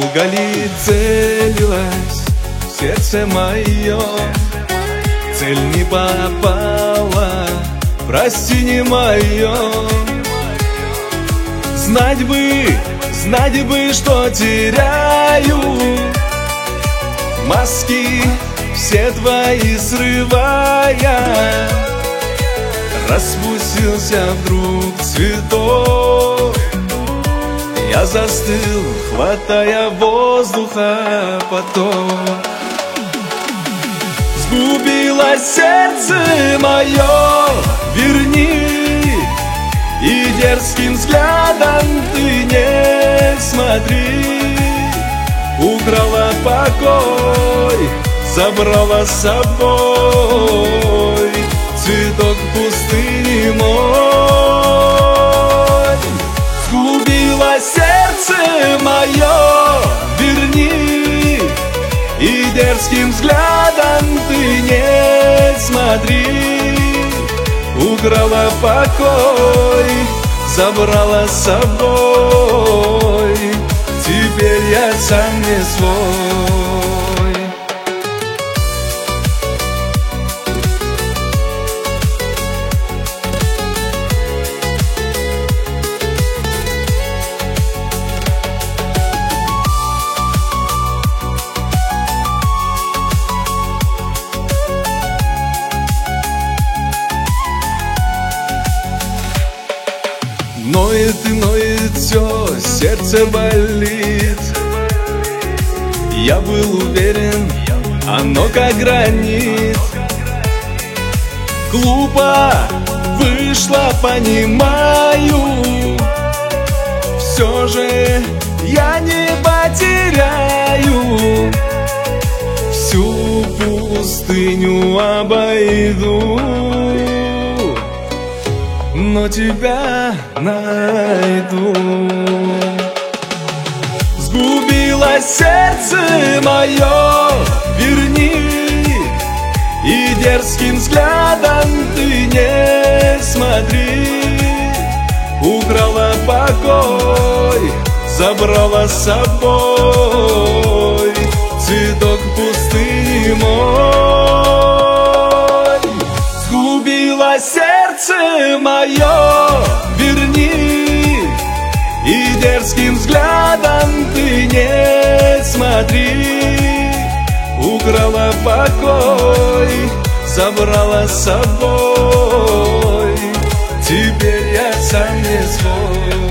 Долго ли целилась в сердце мое, цель не попала, прости, не мое. Знать бы, что теряю, маски все твои срывая, распустился вдруг цветок. Я застыл, хватая воздуха поток. Сгубилось сердце мое, верни, и дерзким взглядом ты не смотри. Украла покой, забрала с собой цветок пустыни мой. Сгубило сердце мое, верни, и дерзким взглядом ты не смотри. Украла покой, забрала с собой, теперь я сам не свой. Ноет и ноет все, сердце болит. Я был уверен, оно как гранит. Глупо вышло, понимаю, все же я не потеряю. Всю пустыню обойду, но тебя найду. Сгубило сердце мое, верни, и дерзким взглядом ты не смотри. Украла покой, забрала с собой цветок пустыни мой. Сгубило сердце мое, верни, и дерзким взглядом ты не смотри. Украла покой, забрала с собой, теперь я сам не свой.